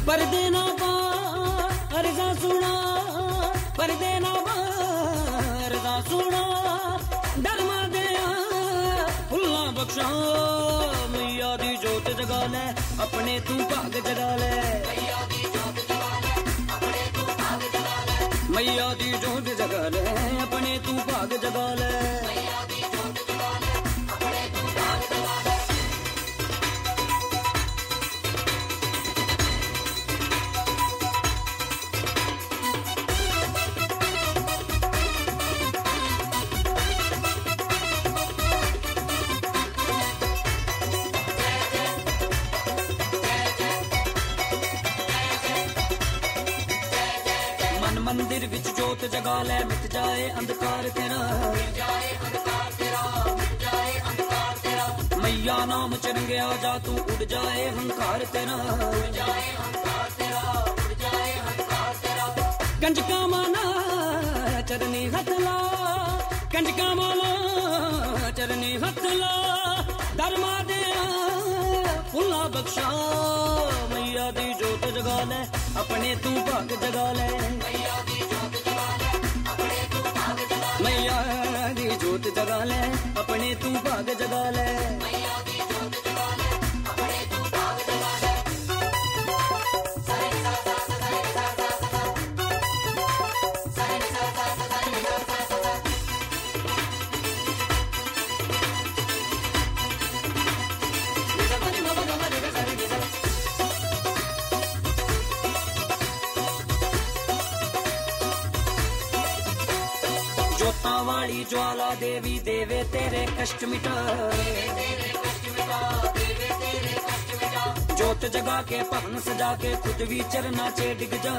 पर्दे ना पार अर्जा सुना, पर्दे ना पार अर्जा सुना, डरमा दे फुल्ला बख्शा, मैया दी जोत जगा ले अपने तू भाग जगा ले, मैया दी जोत जगा ले अपने तू भाग जगा ले, मैया दी जोत जगा ले अपने तू भाग जगा ले, मैया दी जोत जगा ले अपने तू भाग जगा ले। मंदिर विच जोत जगा ले मिट जाए अंधकार तेरा, मिट जाए अंधकार तेरा, मिट जाए अंधकार तेरा, मैया नाम चरंगे आ जा तू उड़ जाए हंकार तेरा, उड़ जाए हंकार तेरा, उड़ जाए हंकार तेरा, कंजका माना चरनी हथला, कंजका माना चरनी हथला, धर्मा दे फुल्ला बख्शा, मैया दी जोत जगा ले अपने तू भाग जगा ले, मैया दी जोत जगा ले अपने तू भाग जगा ले, मैया दी जोत जगा ले अपने तू भाग जगा ले, मैया दी जोत जगा ले अपने तू भाग जगा ले। जोता वाली ज्वाला देवी देवे तेरे कष्ट मिटा, जोत जगा के पहन सजा के खुद भी चरना चे डिग जा,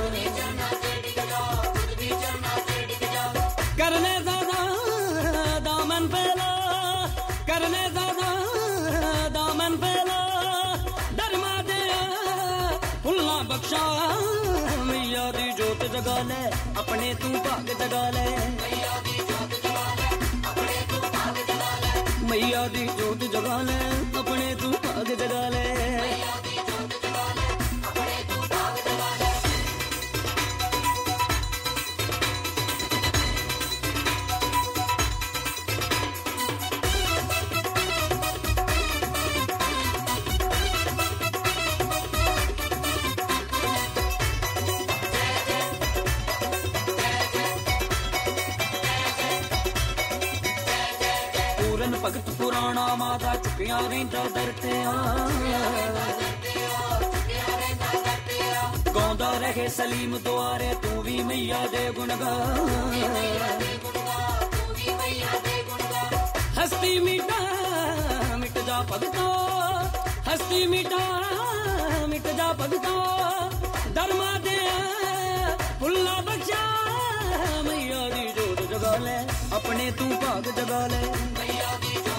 करने ज्यादा दामन फैला, करने ज्यादा दामन फैला, धर्मा दे फुल्ला बख्शा, मैया दी जोत जगा ले अपने तू भाग जगा ले, मैया दी जोत जगा ले अपने तू भाग जगा ले, मैया दी जोत जगा ले अपने तू भाग जगा ले, मैया दी जोत जगा ले अपने तू भाग जगा ले। भगत पुराना माता चुकिया रहिंदा दरते गाँदा रहे सलीम द्वारे तू भी मैया दे गुण गा, हस्ती मिटा मिट जा भगता, हस्ती मिटा मिट जा भगता, धर्मा दे फुल्ला बख्शा, मैया दी जोत जगा ले अपने तू भाग जगा ले, मैया दी